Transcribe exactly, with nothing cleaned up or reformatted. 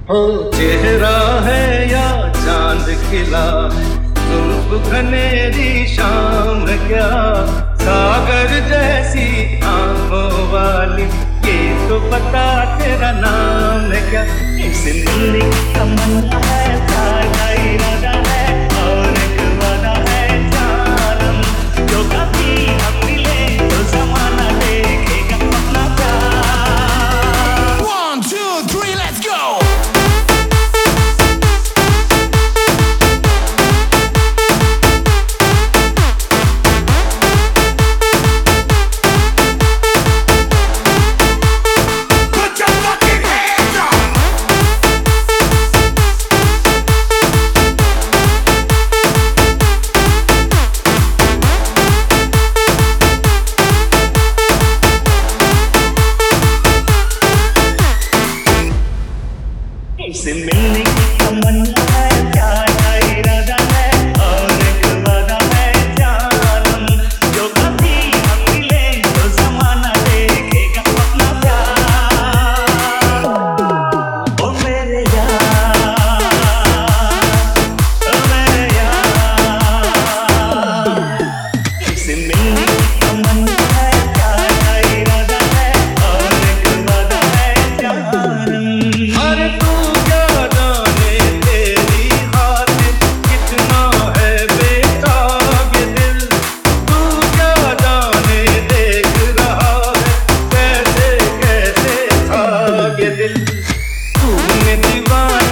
हो चेहरा है या चांद खिला है, धूप घनेरी शाम क्या, सागर जैसी आंखों वाली, ये तो बता तेरा नाम है क्या। इस मिलने की तमन्ना है, सारा इरादा है, और एक वादा है जानम, जो कभी हम मिले तो जमाना देखेगा अपना प्यार। One, two, three, let's go! इसे मिलने की तमन्ना है, क्या इरादा है, और एक वादा है जानम, जो कभी हम मिले तो जमाना देखेगा अपना प्यार। ओ मेरे यार, ओ मेरे यार, इसे मिलने की तमन्ना है, क्या इरादा है, और एक वादा है जानम। अरे तू तूने दीवाना